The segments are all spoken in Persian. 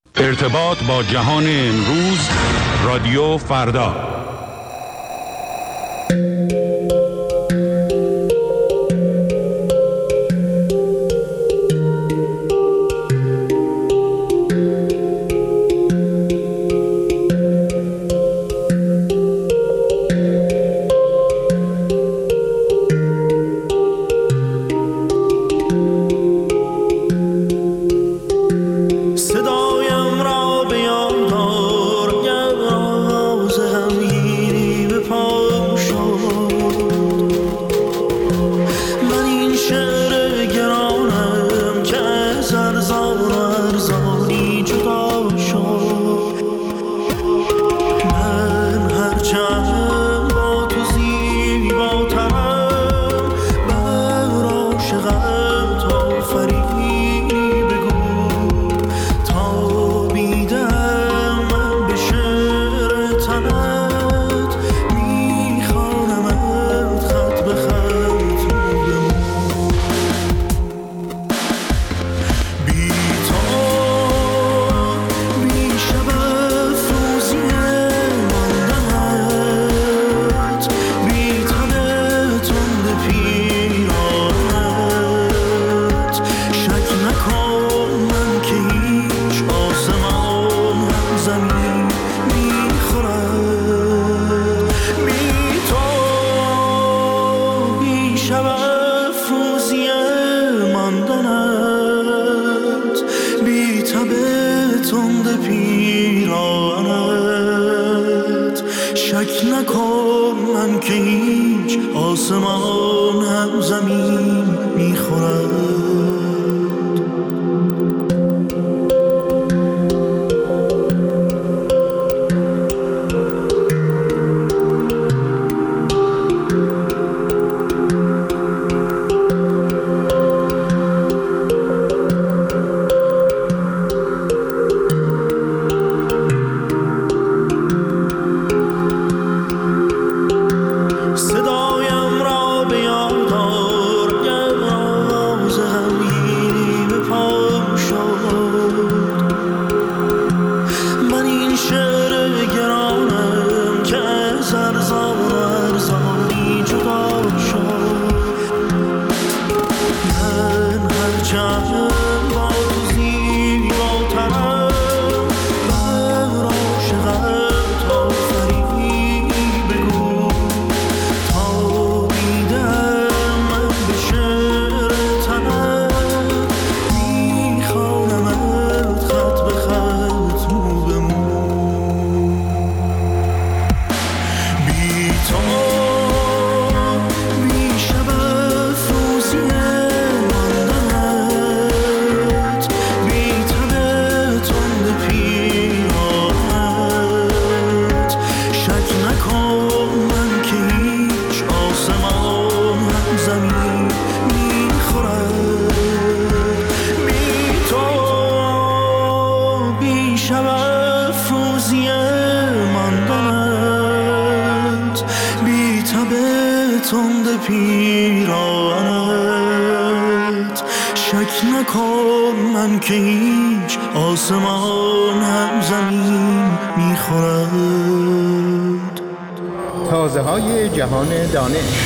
ارتباط با جهان امروز، رادیو فردا. تازه‌های جهان دانش.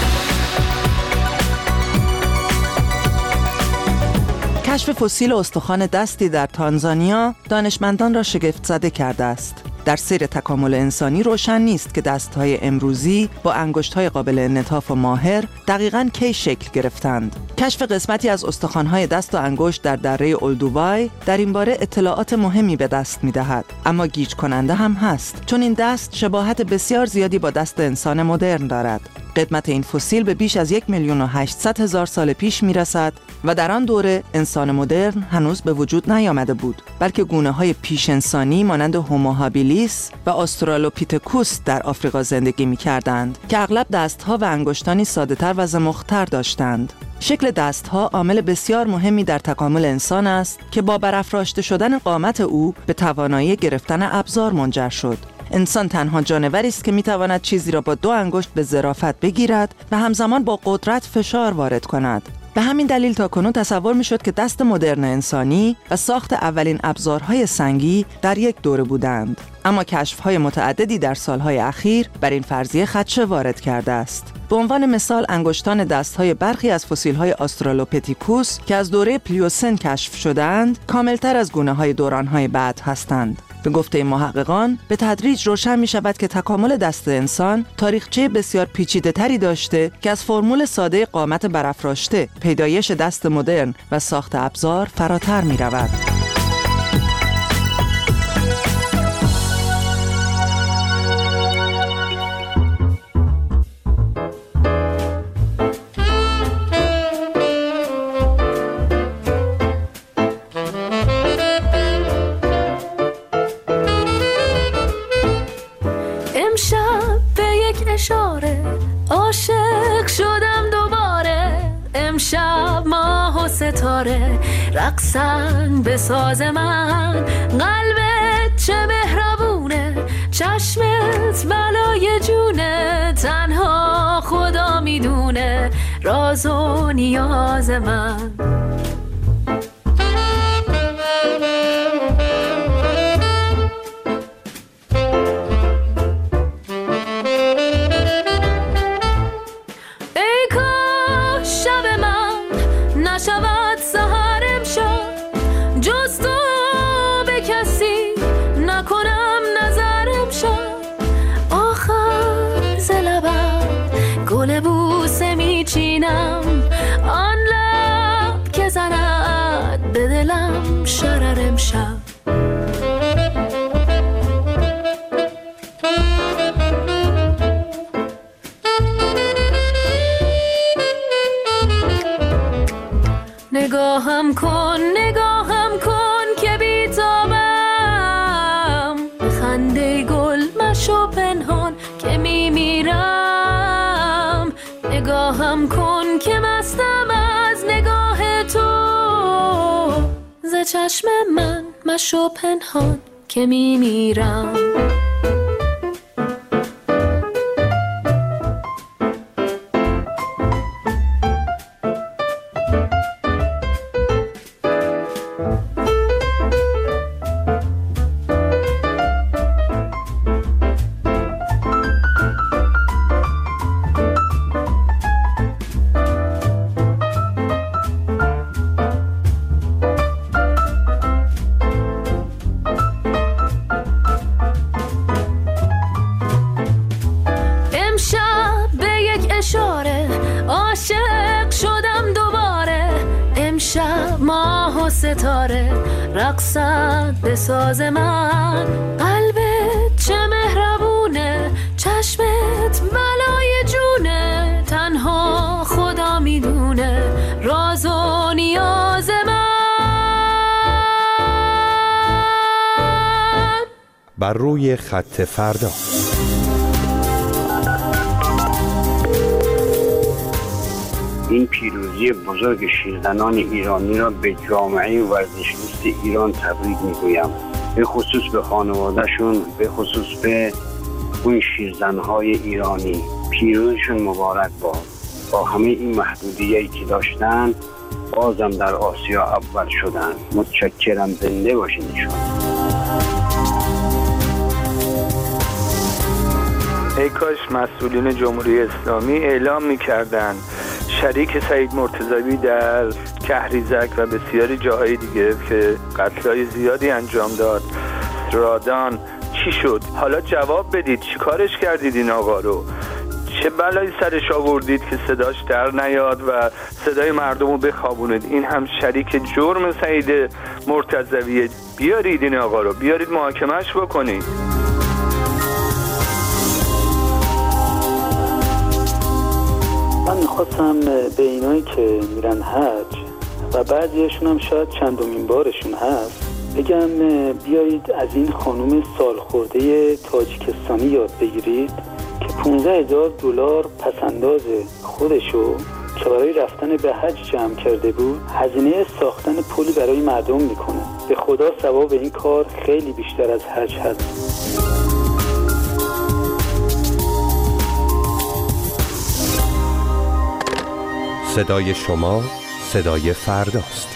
کشف فسیل استخوان دستی در تانزانیا دانشمندان را شگفت زده کرده است. در سیر تکامل انسانی روشن نیست که دست‌های امروزی با انگشت‌های قابل انعطاف و ماهر دقیقاً کی شکل گرفتند. کشف قسمتی از استخوان‌های دست و انگشت در دره اولدوبای در این باره اطلاعات مهمی به دست می‌دهد، اما گیج کننده هم هست، چون این دست شباهت بسیار زیادی با دست انسان مدرن دارد. قدمت این فسیل به بیش از 1,800,000 سال پیش میرسد و در آن دوره انسان مدرن هنوز به وجود نیامده بود، بلکه گونه‌های پیش انسانی مانند هومو هابیلیس و آسترالوپیتکوس در آفریقا زندگی می‌کردند که اغلب دست‌ها و انگشتانی ساده‌تر و زمخت‌تر داشتند. شکل دست‌ها عامل بسیار مهمی در تکامل انسان است که با برافراشته شدن قامت او به توانایی گرفتن ابزار منجر شد. انسان تنها جانوری است که می‌تواند چیزی را با 2 انگشت به ظرافت بگیرد و همزمان با قدرت فشار وارد کند. به همین دلیل تاکنون تصور میشد که دست مدرن انسانی و ساخت اولین ابزارهای سنگی در یک دوره بودند. اما کشف‌های متعددی در سالهای اخیر بر این فرضیه خدشه وارد کرده است. به عنوان مثال انگشتان دست‌های برخی از فسیل‌های آسترالوپیتیکوس که از دوره پلیوسن کشف شده‌اند، کاملتر از گونه‌های دوران‌های بعد هستند. به گفته محققان، به تدریج روشن می شود که تکامل دست انسان تاریخچه بسیار پیچیده تری داشته که از فرمول ساده قامت برافراشته، پیدایش دست مدرن و ساخت ابزار فراتر می رود. عاشق شدم دوباره، امشب ماه و ستاره رقصن به ساز من. قلبت چه مهربونه، چشمت بلای جونه، تنها خدا میدونه راز و نیاز من. آن لب که زند به دلم شرر امشب. نگاهم کن که بیتابم، خنده گل مشو پنهان که میمیرم. نگاهم کن که مستم از نگاه تو، ز چشم من مشو پنهان که میمیرم. ستاره رقصد به ساز من. قلبت چه مهربونه، چشمت بلای جونه، تنها خدا میدونه راز و نیاز من. بر روی خط فردا. این پیروزی بزرگ شیرزنان ایرانی را به جامعه ورزشگوست ایران تبریک میگویم، به خصوص به خانوادهشون، به خصوص به اون شیرزنهای ایرانی. پیروزشون مبارک باد. با همه این محدودیتی که داشتن بازم در آسیا اول شدن. متشکرم، زنده باشین ایشون. ای کاش مسئولین جمهوری اسلامی اعلام می‌کردند شریک سعید مرتضوی در کهریزک و بسیاری جاهای دیگه که قتل‌های زیادی انجام داد، رادان، چی شد؟ حالا جواب بدید، چی کارش کردید این آقا رو؟ چه بلایی سرش آوردید که صداش در نیاد و صدای مردم رو بخوابونید؟ این هم شریک جرم سعید مرتضویه. بیارید این آقا رو، بیارید محاکمه‌اش بکنید. من میخواستم به اینایی که میرن حج و بعضیشون هم شاید چندمین بارشون هست بگم بیایید از این خانم سالخورده تاجیکستانی یاد بگیرید که $15,000 پسنداز خودشو که برای رفتن به حج جمع کرده بود هزینه ساختن پلی برای مردم میکنه. به خدا ثواب این کار خیلی بیشتر از حج هست. صدای شما صدای فرداست.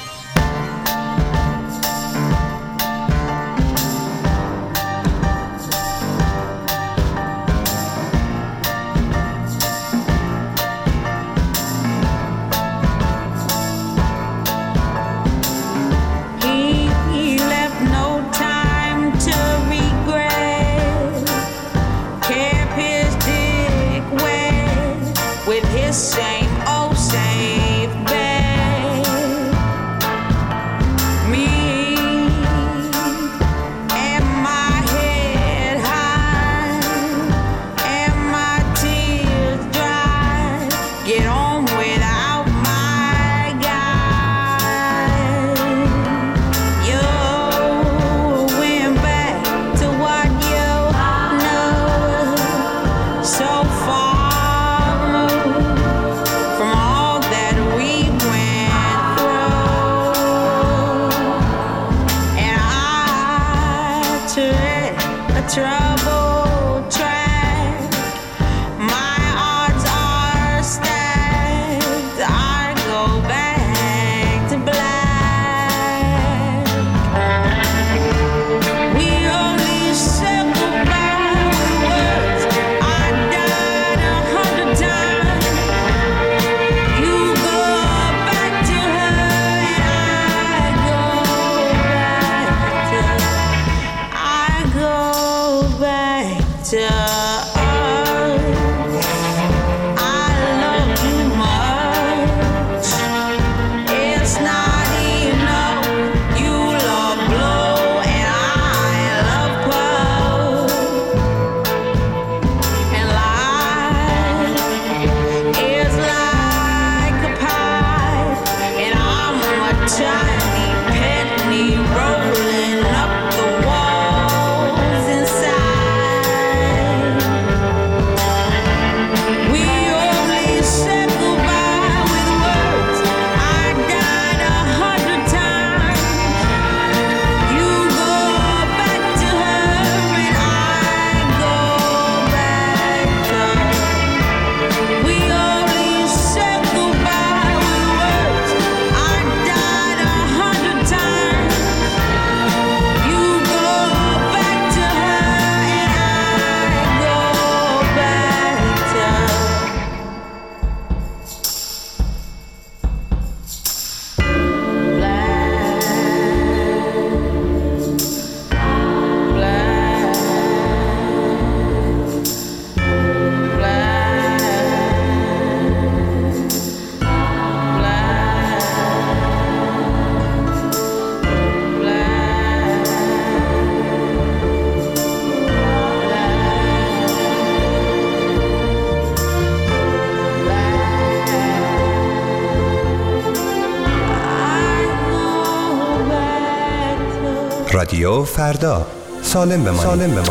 رادیو فردا، سالم بمانید.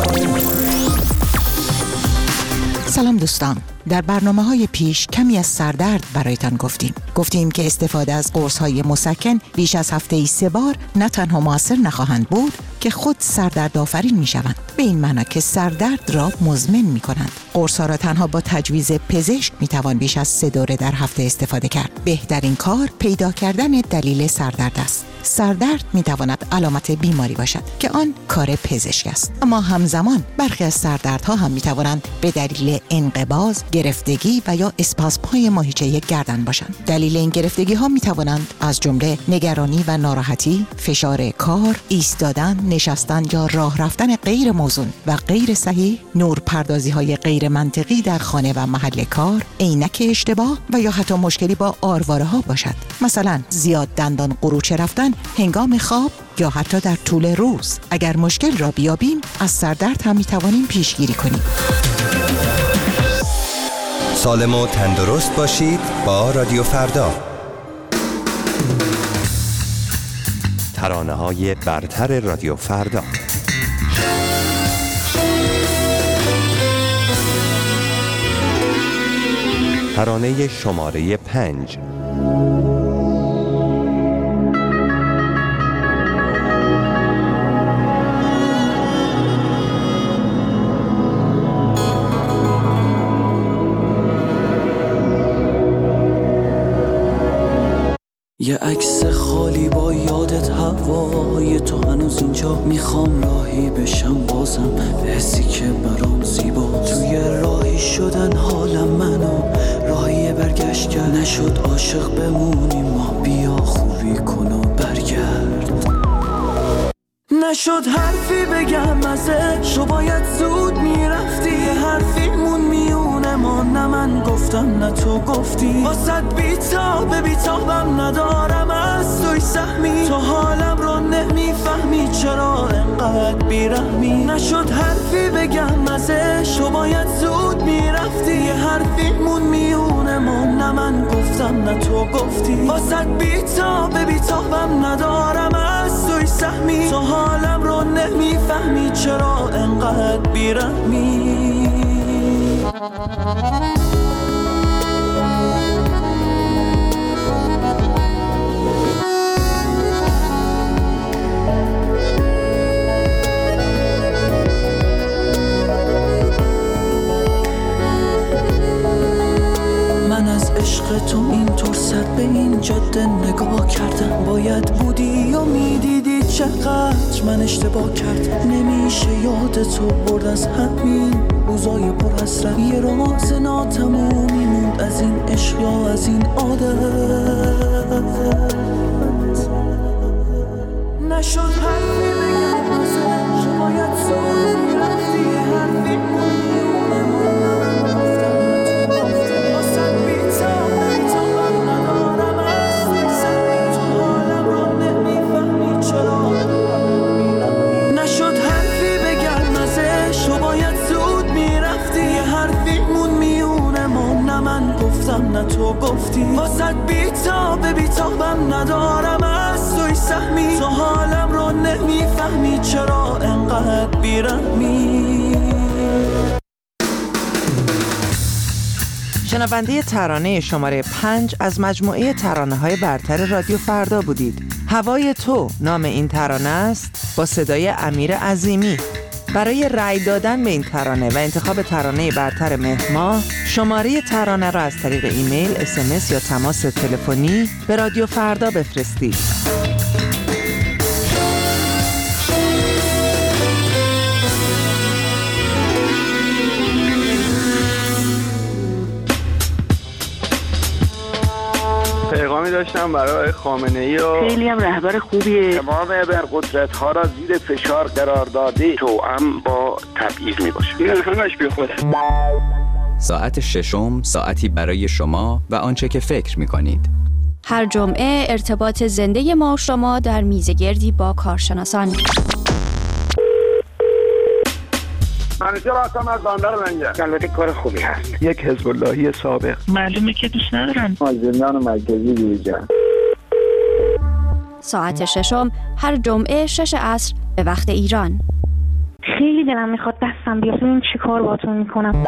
سلام دوستان، در برنامه‌های پیش کمی از سردرد برایتان گفتیم که استفاده از قرص‌های مسکن بیش از هفته‌ای 3 بار نه تنها مؤثر نخواهند بود که خود سردرد آفرین می‌شوند، به این معنی که سردرد را مزمن می‌کنند. قرص‌ها را تنها با تجویز پزشک می‌توان بیش از 3 دوره در هفته استفاده کرد. بهترین کار پیدا کردن دلیل سردرد است. سردرد می‌تواند علامت بیماری باشد که آن کار پزشک است، اما همزمان برخی از سردردها هم می‌توانند به دلیل انقباض، گرفتگی و یا اسپاسم‌های ماهیچه گردن باشند. دلیل این گرفتگی‌ها می‌توانند از جمله نگرانی و ناراحتی، فشار کار، ایستادن، نشستن یا راه رفتن غیر موزون و غیر صحیح، نورپردازی‌های غیر منطقی در خانه و محل کار، عینک اشتباه و یا حتی مشکلی با آرواره‌ها باشد. مثلا زیاد دندان قروچه رفتن هنگام خواب یا حتی در طول روز. اگر مشکل را بیابیم، از سردرد هم می‌توانیم پیشگیری کنیم. سالم و تندرست باشید با رادیو فردا. ترانه‌های برتر رادیو فردا. ترانه شماره 5. یه عکس خالی با یادت هوای تو هنوز اینجا. میخوام راهی بشم بازم حسی که برام زیبا. توی راهی شدن حالم منو راهی برگشت کرد. نشد عاشق بمونیم ما، بیا خوبی کن و برگرد. نشد حرفی بگم ازش، تو باید زود میرفتی. یه حرفیمون میونه ما، نه من گفتم نه تو گفتی. واسد بیتابم ندارم از توی سهمی. تو حالم رو نمیفهمی چرا انقدر بیرحمی. نشد حرفی بگم ازش، تو باید زود میرفتی. یه حرفیمون میونه ما، نه من گفتم نه تو گفتی. واسد بیتابم ندارم از توی سهمی. تو حالم رو نمیفهمی چرا انقدر بیرحمی. من از عشق تو اینطور سر به این جاده نگاه کردم. باید بودی و میدیدی چقدر من اشتباه کردم. نمیشه یاد تو برد از همین روزای پر حسرت. یه راز ناتمومی موند از این عشق یا از این عادت. نشد حرفی بگم ازش، باید زود میرفتی. حرفی میونه من گفتم نتو. واسد بیتابم ندارم از سر. تو حالم رو نمیفهمی چرا. نشد حرفی بگم ازش، تو باید زود میرفتی. یه حرفیمون میونه ما، نه من گفتم نه تو گفتی. واسد بیتابم ندارم از توی سهمی. تو حالم رو نمیفهمی چرا انقدر بیرحمی. شنونده ترانه شماره 5 از مجموعه ترانه‌های برتر رادیو فردا بودید. هوای تو نام این ترانه است، با صدای امیر عظیمی. برای رأی دادن به این ترانه و انتخاب ترانه برتر مهر ماه، شماره ترانه را از طریق ایمیل، SMS یا تماس تلفنی به رادیو فردا بفرستید. پیغامی داشتم برای خامنه‌ای و خیلی هم رهبر خوبیه. تمام ابرقدرت‌ها را زیر فشار قرار داده. توأم با تبعیض میباشه. این همش بیخوده. ساعت ششم ساعتی برای شما و آنچه که فکر می‌کنید. هر جمعه ارتباط زنده ما و شما در میزگردی با کارشناسان. منیجر هستم از بندر منجر. البته کار خوبی هست. یک حزب اللهی سابق. معلومه که دوست ندارن. از زندان مرکزی بیرون. ساعت ششم هر جمعه 6 عصر به وقت ایران. خیلی دلم میخواد دستم بیاد. این چی کار باتون میکنم؟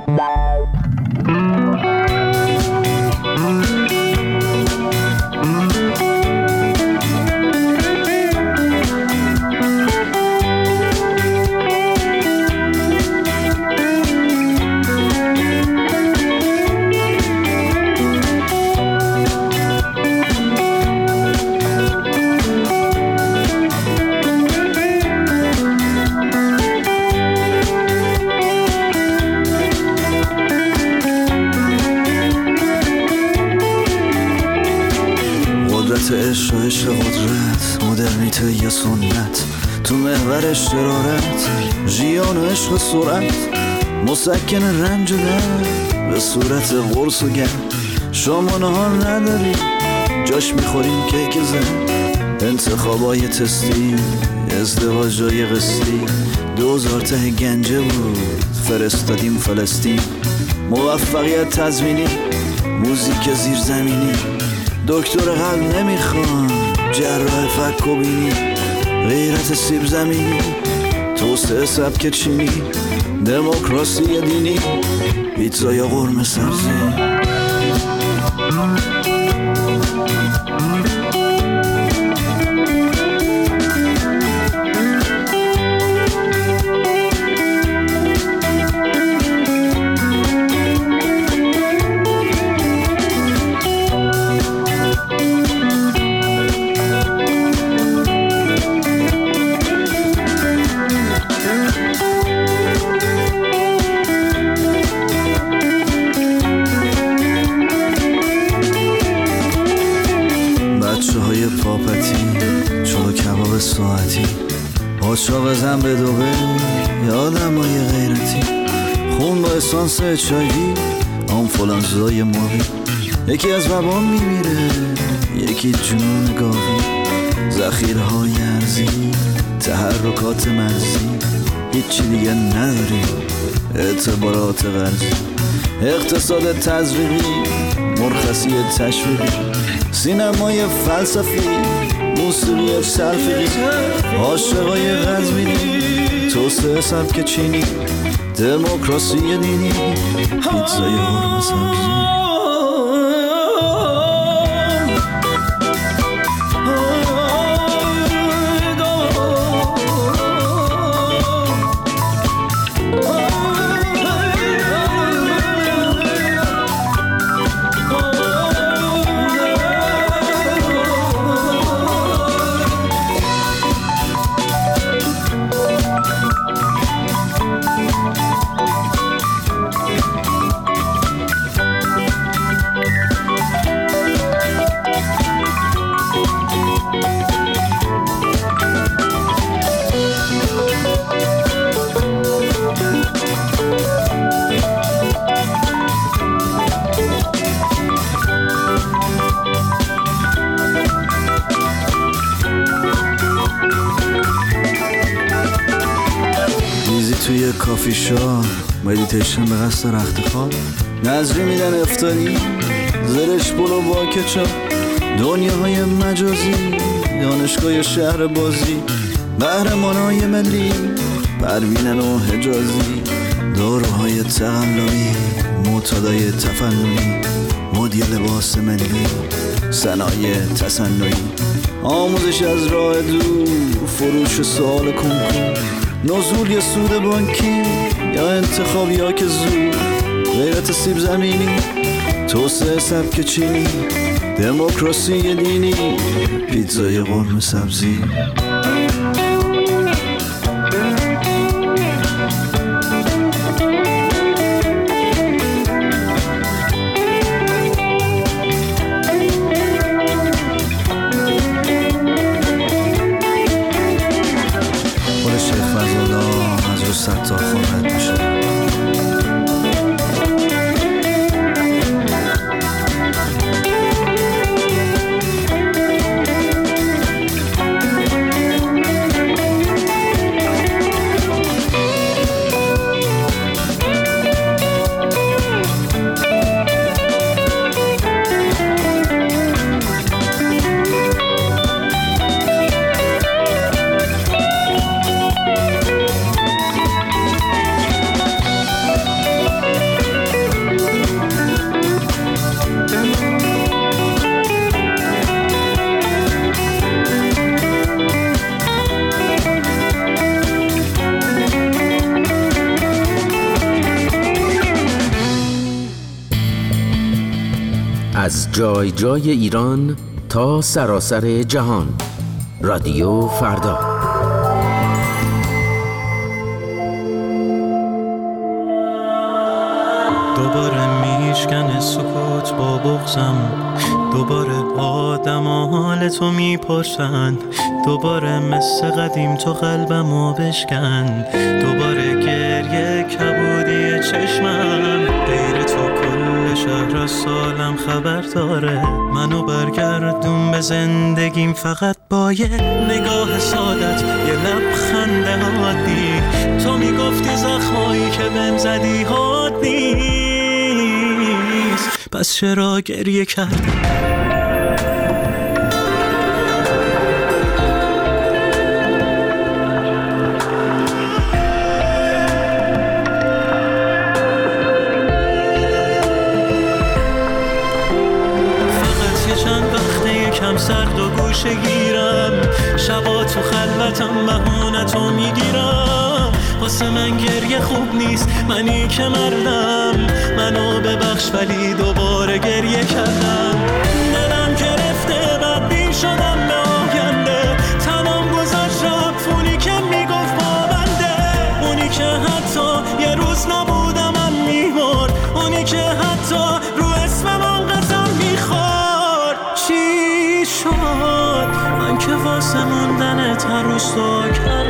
عشق و عشق قدرت، مدرنیته یا سنت، تو محور شرارت، ژیان و عشق سرعت، مسکن رنج و درد به صورت قرص و گرد. شما نهار نداری جاش میخوریم کیک زن، انتخابای تستی، ازدواجای قسطی، 2000 ته گنجه بود فرستادیم فلسطین. موفقیت تضمینی، موزیک زیرزمینی، دکتر قلب نمیخوان، جراح فک و بینی، غیرت سیب زمینی، توسعه سبک چینی، دموکراسی دینی، پیتزا یا قرمه سبزی. ساعتی پاچا بزن به دوبه یادم با یه غیرتی خون با اسانس چایی آنفولانزای ماهی یکی از وبا میمیره یکی جنون گاوی ذخیرهای ارزی تحرکات مرزی هیچی دیگه نداری اعتبارات قرضی اقتصاد تزریقی مرخصی تشویقی سینمای فلسفی موسیقی تلفیقی عاشقای قزوینی توسعه سبک چینی دموکراسی دینی پیتزای قرمه سبزی توی کافی شاپ مدیتیشن به قصد رخت خواب نظری میدن افتاری زرش بلو با کچاپ دنیاهای مجازی دانشگاه شهر بازی قهرمانای ملی پروینن و حجازی داروهای تقلبی معتادای تفننی مدیر لباس ملی صنایع تصنعی آموزش از راه دور فروش سوال کنکور نزول یا سود بانکی یا انتخاب یا که زود غیرت سیب زمینی توسعه سبک چینی دموکراسی دینی پیتزای قرمه سبزی تا خواهد میشه از جای جای ایران تا سراسر جهان رادیو فردا دوباره میشکنه سکوت با بغضم دوباره آدم حال تو میپرسن دوباره مثل قدیم تو قلبمو بشکن دوباره گریه کبودی چشمم غیر تو کل شهر از سالم خبر داره منو برگردون به زندگیم فقط با یه نگاه سادت یه لبخند عادی تو میگفتی زخمایی که بهم زدی حاد نیست پس چرا گریه کردی سرد و گوشه گیرم شبا تو خلوتم بهونتو میگیرم واسه من گریه خوب نیست منی که مردم منو ببخش ولی دوباره گریه کردم دلم گرفته بدبین شدم به آینده تمام گذاشتم اونی که میگفت با بنده اونی که حتی یه روز نبودم من میمرد اونی که حتی رو اسمم قسم میخورد چی شد من که واسه موندن تر روستا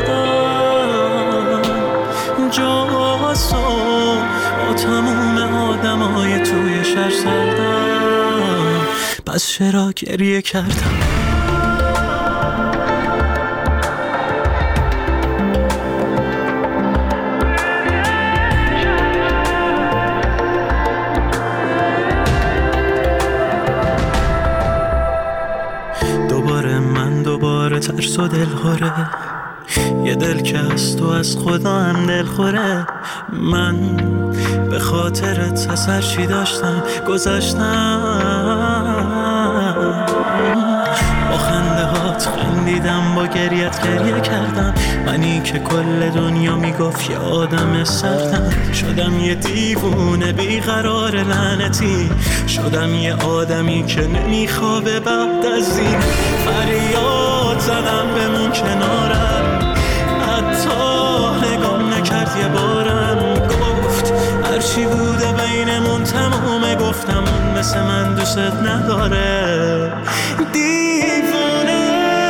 کردم جاسو با تموم آدمای توی شهر سردم، پس چرا گریه کردم؟ دوباره ترس و دلخوره، یه دل که از تو از خدا هم دلخوره. من به خاطرت از هر چی داشتم گذاشتم، با خنده هات خندیدم، با گریت گریه کردم. منی که کل دنیا میگفت یه آدم سردم، شدم یه دیوونه بیقرار لعنتی، شدم یه آدمی که نمیخوابه بعد از این. فریاد زدم بمون کنارم، حتی نگام نکرد یه بارم، گفت هرچی بوده بینمون تمومه، گفتم اون مثل من دوست نداره. دیوونه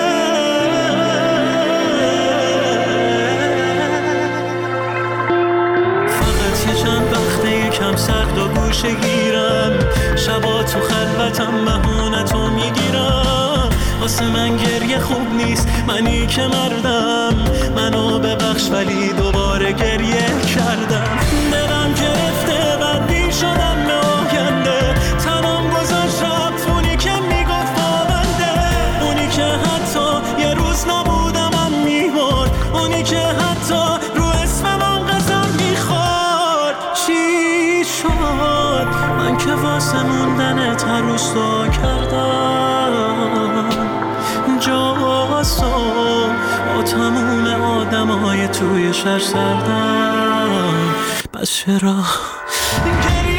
فقط یه چند وقته یکم سرد و گوشه گیرم، شبا تو خلوتم بهونتو میگیرم. واسه من گریه خوب نیست، منی که مردم، منو ببخش ولی دوباره گریه کردم. دلم گرفته بدبین شدم به آینده، تنم گذاشت رفت اونی که میگفت پابنده، اونی که حتی یه روز نبودمم میمرد، اونی که حتی رو اسمم قسم میخورد. چی شد من که واسه موندنت هر روز دعا کردم جاسو با تموم آدمای توی شهر سردم، پس چرا